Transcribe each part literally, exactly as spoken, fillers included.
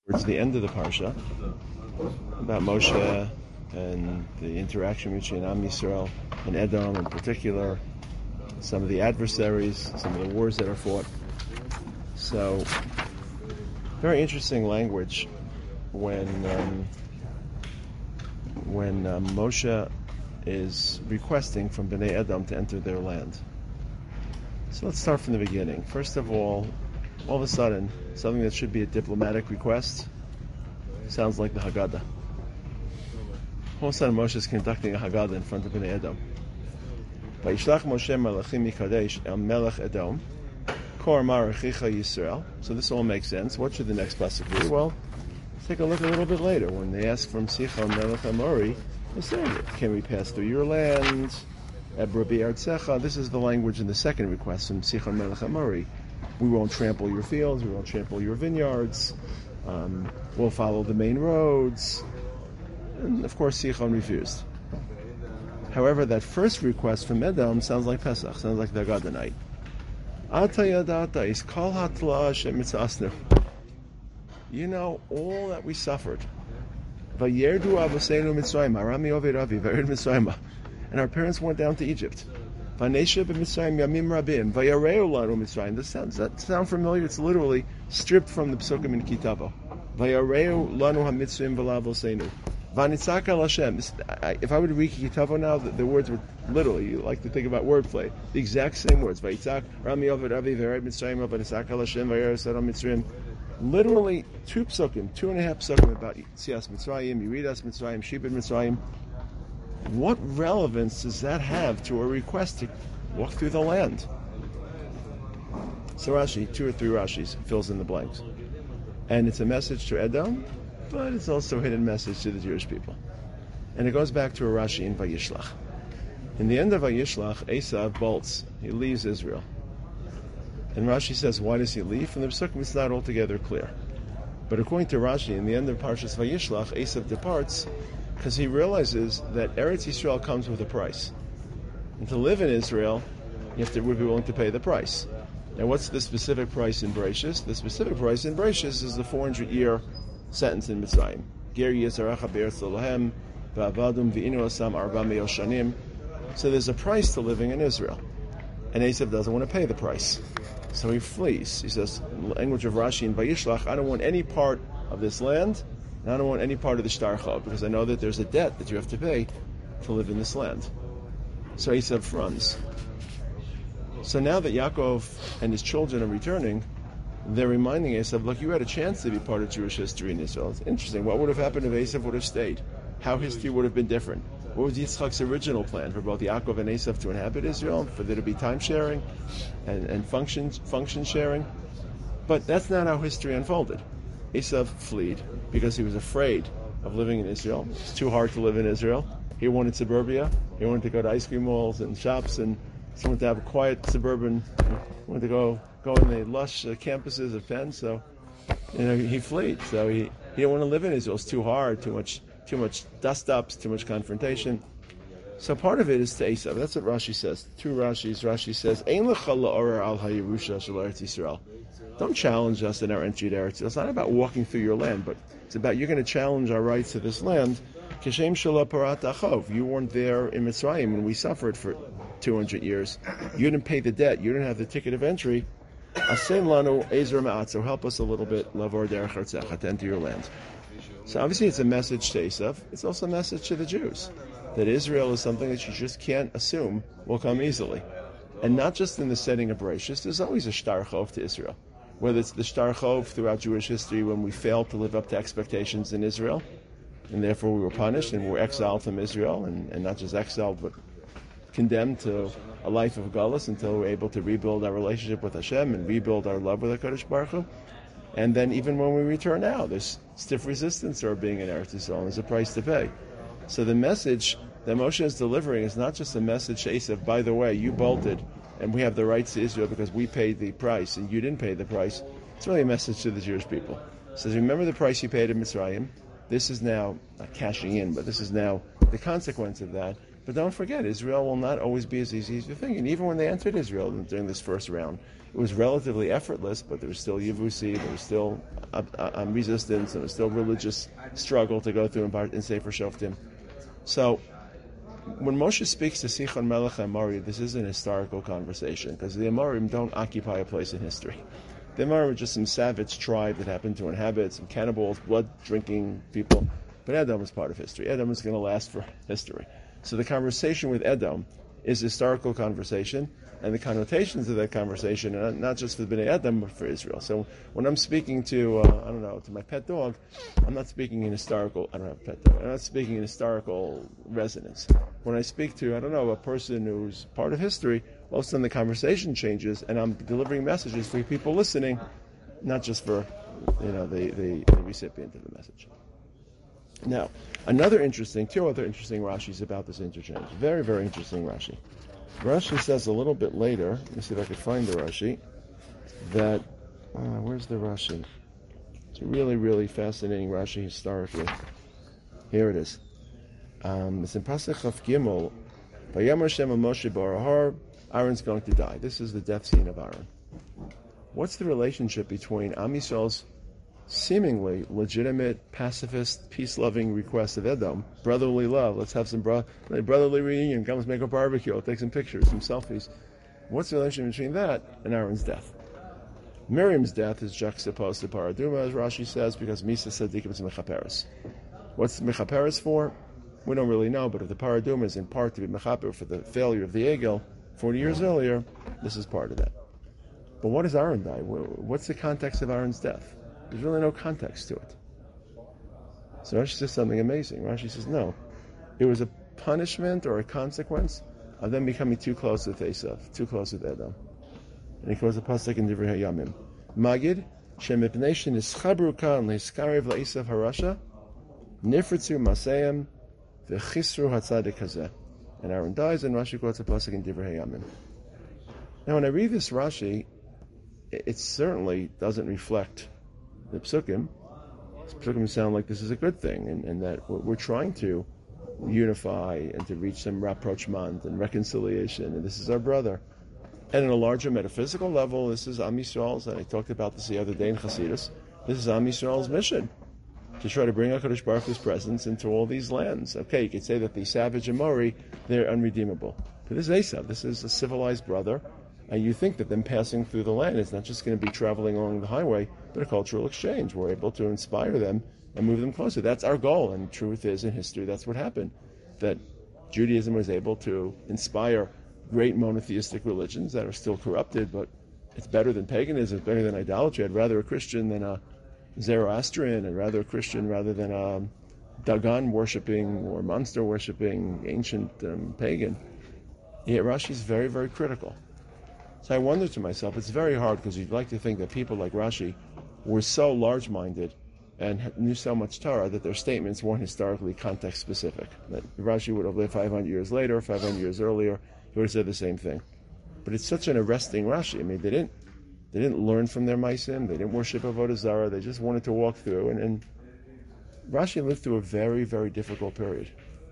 Towards the end of the parsha, about Moshe and the interaction between Am Yisrael and Edom in particular, some of the adversaries, some of the wars that are fought. So, very interesting language when um, when um, Moshe is requesting from Bnei Edom to enter their land. So let's start from the beginning. First of all, all of a sudden, something that should be a diplomatic request sounds like the Haggadah. All of a sudden, Moshe is conducting a Haggadah in front of Bnei Edom. Vayishlach Moshe malachim mikadesh el melech Edom, kor amar achicha Yisrael. So this all makes sense. What should the next pasuk be? Well, let's take a look a little bit later. When they ask from Sichon melech Amori, they say, can we pass through your land? Ebra bi'artzecha. This is the language in the second request from Sichon melech Amori. We won't trample your fields, we won't trample your vineyards, um, we'll follow the main roads. And of course, Sichon refused. However, that first request from Edom sounds like Pesach, sounds like the Haggadah night. Ata yadata is kol hatla Hashem mitzasnu. You know all that we suffered. Vayerdu avoseinu Mitzrayim, arami oved avi, vayered Mitzrayim. And our parents went down to Egypt. Vanesha b'Mitzrayim yamim rabim, vayareu lanu Mitzrayim. Does that sound familiar? It's literally stripped from the Psukim in Kitavo. Vayareu lanu hamitzrayim v'lavoseinu. Vanitzak al Hashem. If I would read Kitavo now, the, the words would literally, you like to think about wordplay, the exact same words. Vayitzak, Rami Oved Avi, Vayered Mitzrayim, Vanitzak al Hashem, Vayered Sadam Mitzrayim. Literally two Psukim, two and a half Psukim about Tzias Mitzrayim, Yeridas Mitzrayim, Shibud Mitzrayim. What relevance does that have to a request to walk through the land? So Rashi, two or three Rashis, fills in the blanks. And it's a message to Edom, but it's also a hidden message to the Jewish people. And it goes back to a Rashi in Vayishlach. In the end of Vayishlach, Esav bolts. He leaves Israel. And Rashi says, why does he leave? From the Psukim, it's not altogether clear. But according to Rashi, in the end of Parshas Vayishlach, Esav departs because he realizes that Eretz Yisrael comes with a price. And to live in Israel, you have to be willing to pay the price. Now, what's the specific price in Bereshis? The specific price in Bereshis is the four hundred year sentence in Mitzrayim. Ger Yisracha be'eretz Elohem, va'avadum v'inu asam arba me'o shanim. So there's a price to living in Israel. And Esav doesn't want to pay the price. So he flees. He says, in the language of Rashi in Vayishlach, I don't want any part of this land, and I don't want any part of the Shtar Chov, because I know that there's a debt that you have to pay to live in this land. So Esav runs. So now that Yaakov and his children are returning, they're reminding Esav, look, you had a chance to be part of Jewish history in Israel. It's interesting. What would have happened if Esav would have stayed? How history would have been different? What was Yitzchak's original plan for both Yaakov and Esav to inhabit Israel, for there to be time sharing and, and function, function sharing? But that's not how history unfolded. Esav fled because he was afraid of living in Israel. It's too hard to live in Israel. He wanted suburbia. He wanted to go to ice cream malls and shops, and he wanted to have a quiet suburban. He wanted to go go in the lush uh, campuses of Penn. So, you know, he fled. So he, he didn't want to live in Israel. It's too hard. Too much too much dust ups. Too much confrontation. So part of it is to Esav. That's what Rashi says. Two Rashis. Rashi says, "Ein lecha la'orer al hayirusha shel Eretz Yisrael." Don't challenge us in our entry to Eretz. It's not about walking through your land, but it's about you're going to challenge our rights to this land. Kishem shala parat achov. You weren't there in Mitzrayim when we suffered for two hundred years. You didn't pay the debt. You didn't have the ticket of entry. Asen lanu ezer ma'at. So help us a little bit, lavor derech artzecha, to enter your land. So obviously it's a message to Esav. It's also a message to the Jews that Israel is something that you just can't assume will come easily. And not just in the setting of Bereshis, there's always a shtar chov to Israel. Whether it's the shtar chov throughout Jewish history when we failed to live up to expectations in Israel, and therefore we were punished and we were exiled from Israel, and, and not just exiled, but condemned to a life of galus until we were able to rebuild our relationship with Hashem and rebuild our love with HaKadosh Baruch Hu. And then even when we return now, there's stiff resistance to our being in Eretz Yisrael, and there's a price to pay. So the message that Moshe is delivering is not just a message to Esav, by the way, you bolted, and we have the rights to Israel because we paid the price, and you didn't pay the price. It's really a message to the Jewish people. It says, remember the price you paid in Mitzrayim. This is now, not cashing in, but this is now the consequence of that. But don't forget, Israel will not always be as easy as you think. And even when they entered Israel during this first round, it it was relatively effortless, but there was still Yevusi, there was still uh, uh, resistance, and there was still religious struggle to go through in, in Sefer Shoftim. So, when Moshe speaks to Sichon Melech Amorim, this is an historical conversation, because the Amorim don't occupy a place in history. The Amorim are just some savage tribe that happened to inhabit, some cannibals, blood-drinking people. But Edom is part of history. Edom is going to last for history. So the conversation with Edom is a historical conversation, and the connotations of that conversation are not just for the Bnei Edom, but for Israel. So when I'm speaking to, uh, I don't know, to my pet dog, I'm not speaking in historical, I don't have a pet dog, I'm not speaking in historical resonance. When I speak to, I don't know, a person who's part of history, all of a sudden the conversation changes, and I'm delivering messages for people listening, not just for, you know, the, the, the recipient of the message. Now, another interesting, two other interesting Rashis about this interchange. Very, very interesting Rashi. Rashi says a little bit later, let me see if I could find the Rashi, that, uh, where's the Rashi? It's a really, really fascinating Rashi historically. Here it is. Um, it's in Pasach of Gimel. Vayamar Hashem el Moshe b'Har, Aaron's going to die. This is the death scene of Aaron. What's the relationship between Am Yisrael's seemingly legitimate, pacifist, peace-loving request of Edom, brotherly love, let's have some bro- brotherly reunion, come let's make a barbecue, I'll take some pictures, some selfies. What's the relationship between that and Aaron's death? Miriam's death is juxtaposed to Paraduma, as Rashi says, because Misa Sadikim is Mechaperes. What's Mechaperes for? We don't really know, but if the Paraduma is in part to be Mechaper for the failure of the Egel forty years earlier, this is part of that. But what does Aaron die? What's the context of Aaron's death? There's really no context to it. So Rashi says something amazing. Rashi says, no, it was a punishment or a consequence of them becoming too close with Esav, too close with Edom. And he calls a pasuk in Divrei Hayamim. Magid, shemipnei shenischabru kan leiskarev le'esav harasha, nifritzu masayim, v'chisru hatzadik hazeh. And Aaron dies, and Rashi quotes a pasuk in Divrei Hayamim. Now, when I read this Rashi, it certainly doesn't reflect the Psukim. The Psukim sound like this is a good thing, and, and that we're, we're trying to unify and to reach some rapprochement and reconciliation, and this is our brother. And in a larger metaphysical level, this is Am Yisrael's, and I talked about this the other day in Chassidus, this is Am Yisrael's mission, to try to bring HaKadosh Baruch Hu's presence into all these lands. Okay, you could say that the savage Amori, they're unredeemable. But this is Esav, this is a civilized brother, and you think that them passing through the land is not just going to be traveling along the highway, but a cultural exchange. We're able to inspire them and move them closer. That's our goal, and truth is, in history, that's what happened. That Judaism was able to inspire great monotheistic religions that are still corrupted, but it's better than paganism, it's better than idolatry. I'd rather a Christian than a Zoroastrian, and rather a Christian rather than a Dagon worshipping or monster worshipping ancient um, pagan. Yet Rashi's very, very critical. So I wonder to myself, it's very hard, because you'd like to think that people like Rashi were so large-minded and knew so much Torah that their statements weren't historically context-specific. That Rashi would have lived five hundred years later, five hundred years earlier, he would have said the same thing. But it's such an arresting Rashi. I mean, they didn't they didn't learn from their Maisim, they didn't worship Avodah Zarah, they just wanted to walk through. And, and Rashi lived through a very, very difficult period.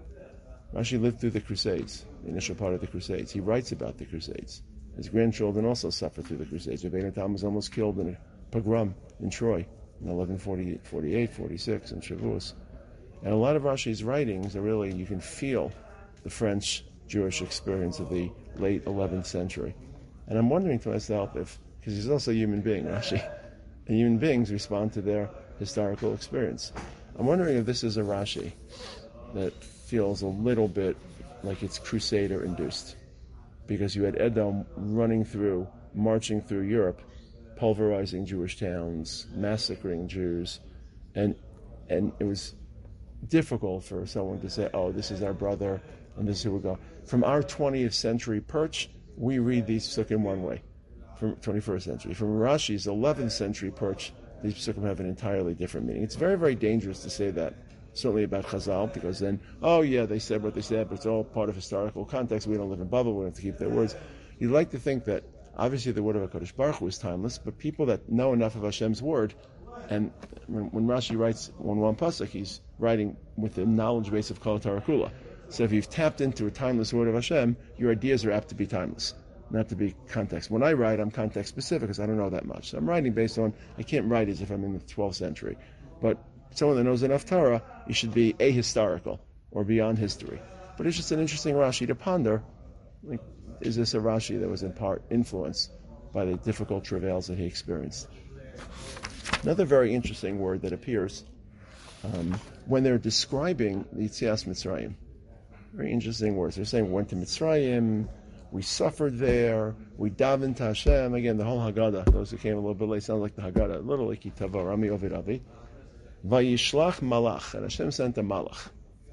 Rashi lived through the Crusades, the initial part of the Crusades. He writes about the Crusades. His grandchildren also suffered through the Crusades. Rabbeinu Tam was almost killed in a pogrom in Troy in eleven forty-eight, forty-six in Shavuos. And a lot of Rashi's writings are really, you can feel the French Jewish experience of the late eleventh century. And I'm wondering to myself if, because he's also a human being, Rashi, and human beings respond to their historical experience. I'm wondering if this is a Rashi that feels a little bit like it's Crusader-induced. Because you had Edom running through, marching through Europe, pulverizing Jewish towns, massacring Jews, and and it was difficult for someone to say, oh, this is our brother, and this is who we go. From our twentieth century perch, we read these psukim one way. From twenty-first century. From Rashi's eleventh century perch, these psukim have an entirely different meaning. It's very, very dangerous to say that, certainly about Chazal, because then, oh yeah, they said what they said, but it's all part of historical context. We don't live in bubble, we have to keep their words. You'd like to think that, obviously the word of HaKadosh Baruch Hu is timeless, but people that know enough of Hashem's word, and when, when Rashi writes on one pasuk, he's writing with the knowledge base of Kol Torah Kula. So if you've tapped into a timeless word of Hashem, your ideas are apt to be timeless. not to be context. When I write, I'm context specific because I don't know that much. So I'm writing based on, I can't write as if I'm in the twelfth century. But someone that knows enough Torah, you should be ahistorical or beyond history. But it's just an interesting Rashi to ponder. Like, is this a Rashi that was in part influenced by the difficult travails that he experienced? Another very interesting word that appears um, when they're describing the Yetzias Mitzrayim. Very interesting words. They're saying we went to Mitzrayim, we suffered there, we davened to Hashem. Again, the whole Haggadah, those who came a little bit late, sounds like the Haggadah, a little like Kitava, Rami Ovid Avi. Vayishlach malach, and Hashem sent a malach.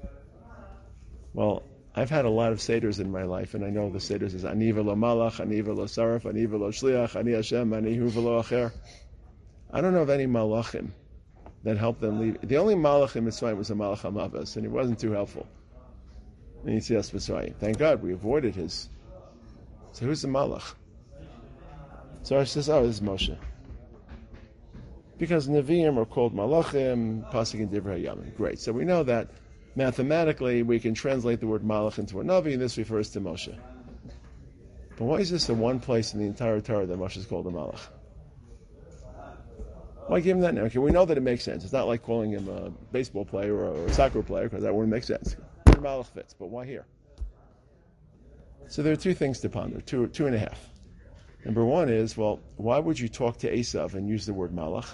Well, I've had a lot of seders in my life, and I know the seders is Ani v'lo malach, Ani v'lo saraf, Ani v'lo shliach, Ani Hashem, Ani hu v'lo acher. I don't know of any malachim that helped them leave. The only malach in Mitzrayim was a malach HaMavas, and he wasn't too helpful. And Yetzias Mitzrayim. Thank God we avoided his. So who's the malach? So I says, oh, this is Moshe. Because Nevi'im are called malachim, pasuk in Divrei Hayamim. Great. So we know that mathematically we can translate the word malach into a Navi, and this refers to Moshe. But why is this the one place in the entire Torah that Moshe is called a malach? Why give him that name? Okay, we know that it makes sense. It's not like calling him a baseball player or a soccer player, because that wouldn't make sense. Malach fits, but why here? So there are two things to ponder, two, two and a half. Number one is, well, why would you talk to Esav and use the word malach?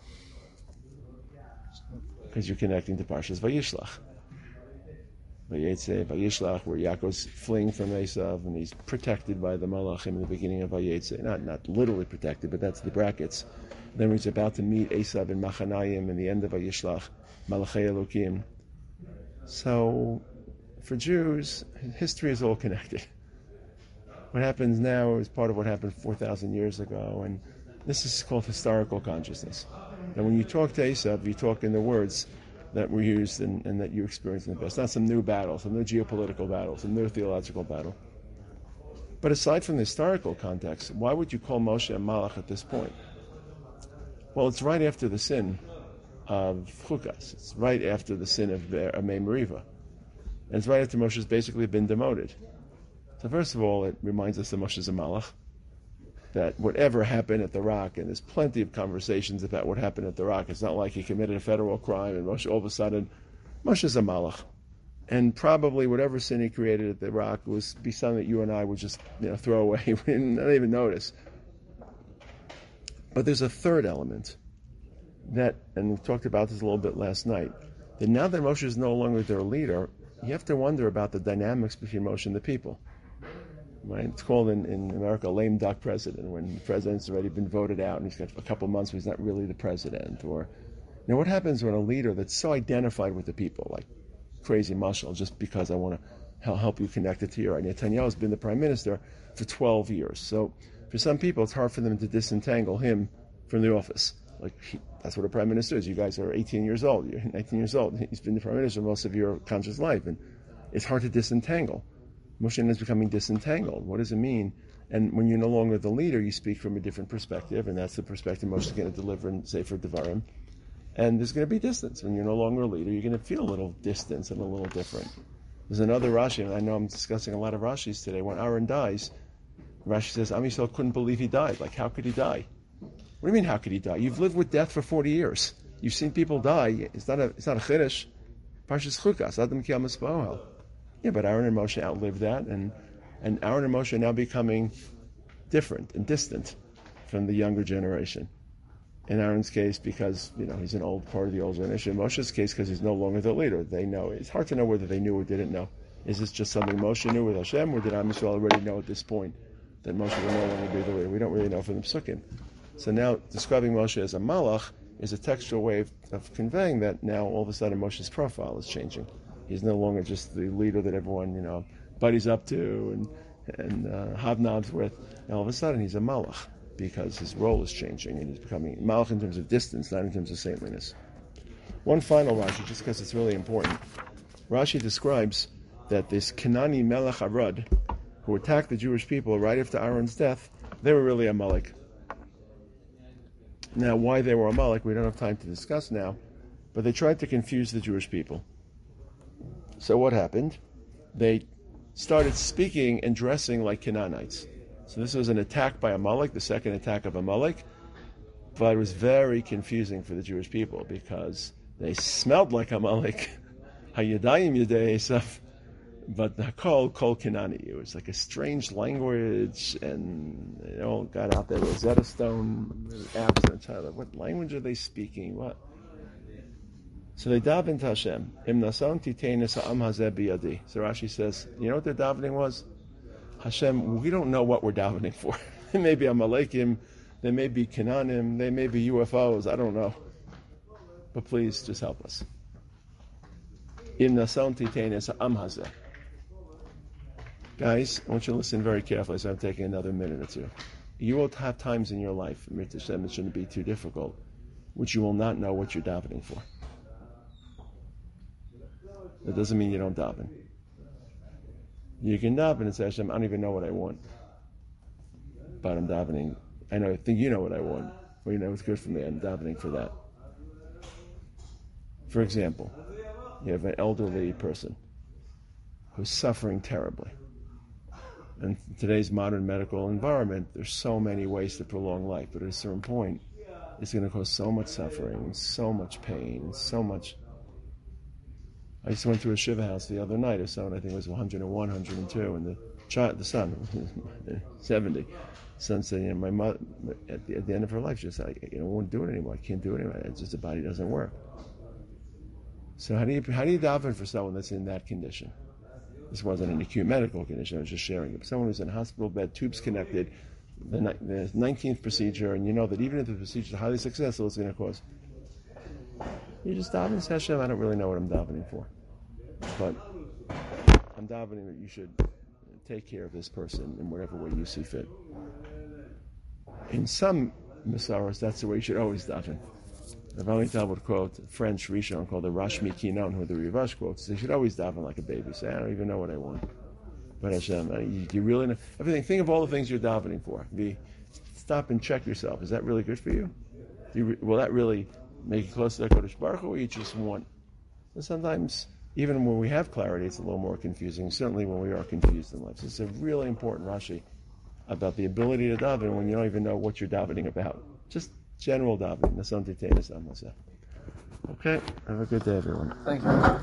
Because you're connecting to Parshas Vayishlach. Vayetze, Vayishlach, where Yaakov's fleeing from Esav, and he's protected by the malachim in the beginning of Vayetze. Not, not literally protected, but that's the brackets. Then he's about to meet Esav in Machanayim in the end of Vayishlach, Malachei Elokim. So, for Jews, history is all connected. What happens now is part of what happened four thousand years ago, and this is called historical consciousness. And when you talk to Esav, you talk in the words that were used and, and that you experienced in the past. Not some new battle, some new geopolitical battle, some new theological battle. But aside from the historical context, why would you call Moshe a malach at this point? Well, it's right after the sin of Chukas. It's right after the sin of Amei Meriva. And it's right after Moshe's basically been demoted. So first of all, it reminds us that Moshe's a malach, that whatever happened at the Rock, and there's plenty of conversations about what happened at the Rock. It's not like he committed a federal crime and Moshe all of a sudden, Moshe's a malach. And probably whatever sin he created at the Rock was be something that you and I would just you know, throw away, we didn't not even notice. But there's a third element that, and we talked about this a little bit last night, that now that Moshe is no longer their leader, you have to wonder about the dynamics between Moshe and the people. Right? It's called in, in America a lame duck president, when the president's already been voted out and he's got a couple months where he's not really the president. Or, you know, what happens when a leader that's so identified with the people, like crazy Mashal, just because I want to help you connect it to your idea. Netanyahu's been the prime minister for twelve years. So for some people, it's hard for them to disentangle him from the office. Like he, that's what a prime minister is. You guys are eighteen years old. You're nineteen years old. He's been the prime minister most of your conscious life, and it's hard to disentangle. Moshe is becoming disentangled. What does it mean? And when you're no longer the leader, you speak from a different perspective, and that's the perspective Moshe is going to deliver in Sefer Devarim. And there's going to be distance. When you're no longer a leader, you're going to feel a little distance and a little different. There's another Rashi, and I know I'm discussing a lot of Rashis today. When Aaron dies, Rashi says, Am Yisrael couldn't believe he died. Like, how could he die? What do you mean, how could he die? You've lived with death for forty years. You've seen people die. It's not a, it's not a chiddush. Parshas Chukas, Adam Ki Amos Bo'el. Yeah, but Aaron and Moshe outlived that, and, and Aaron and Moshe are now becoming different and distant from the younger generation. In Aaron's case, because you know he's an old part of the old generation. In Moshe's case, because he's no longer the leader. They know. It's hard to know whether they knew or didn't know. Is this just something Moshe knew with Hashem, or did Am Yisrael already know at this point that Moshe will no longer be the leader? We don't really know from the Psukim. So now describing Moshe as a malach is a textual way of, of conveying that now all of a sudden Moshe's profile is changing. He's no longer just the leader that everyone, you know, buddies up to and and uh, hobnobs with. And all of a sudden, he's a malach because his role is changing and he's becoming malach in terms of distance, not in terms of saintliness. One final Rashi, just because it's really important. Rashi describes that this Kenani Melech Arad, who attacked the Jewish people right after Aaron's death, they were really Amalek. Now, why they were Amalek, we don't have time to discuss now, but they tried to confuse the Jewish people. So what happened? They started speaking and dressing like Canaanites. So this was an attack by Amalek, the second attack of Amalek, but it was very confusing for the Jewish people because they smelled like Amalek, Hayadayim Yedei Esav, but the Kol Kol Kenani. It was like a strange language, and they all got out there Rosetta Stone apps and child. What language are they speaking? What? So they davened to Hashem. Im nason titenis ha'am hazeh biyadi. So Rashi says, you know what their davening was? Hashem, we don't know what we're davening for. They may be Amalekim, they may be Kenanim, they may be U F Os, I don't know. But please, just help us. Im nason titenis ha'am hazeh. Guys, I want you to listen very carefully, so I'm taking another minute or two. You will have times in your life, Mir Hashem, it shouldn't be too difficult, which you will not know what you're davening for. That doesn't mean you don't daven. You can daven and say, Hashem, I don't even know what I want, but I'm davening. I know, I think you know what I want, or you know what's good for me. I'm davening for that. For example, you have an elderly person who's suffering terribly. In today's modern medical environment, there's so many ways to prolong life, but at a certain point, it's going to cause so much suffering, so much pain, so much. I just went to a Shiva house the other night. His son, I think, was one oh one, one oh two, and the child, the son, seventy. The son said, "You know, my mother, at the, at the end of her life, she said, you know, I won't do it anymore. I can't do it anymore. It's just the body doesn't work." So how do you how do you daven for someone that's in that condition? This wasn't an acute medical condition. I was just sharing it. But someone who's in a hospital bed, tubes connected, the, the nineteenth procedure, and you know that even if the procedure is highly successful, it's going to cause. You just daven and say, Hashem, I don't really know what I'm davening for, but I'm davening that you should take care of this person in whatever way you see fit. In some Masaros, that's the way you should always daven. The Vali would quote French Rishon called the Rashmi Kinon, who the Rivash quotes. They should always daven like a baby. Say, I don't even know what I want. But Hashem, you, you really know everything. Think of all the things you're davening for. Be, stop and check yourself. Is that really good for you? Do you will that really make you closer to Kodesh Baruch Hu, or you just want? And sometimes, even when we have clarity, it's a little more confusing. Certainly when we are confused in life. So it's a really important Rashi about the ability to daven when you don't even know what you're davening about. Just general davening. Okay, have a good day, everyone. Thank you.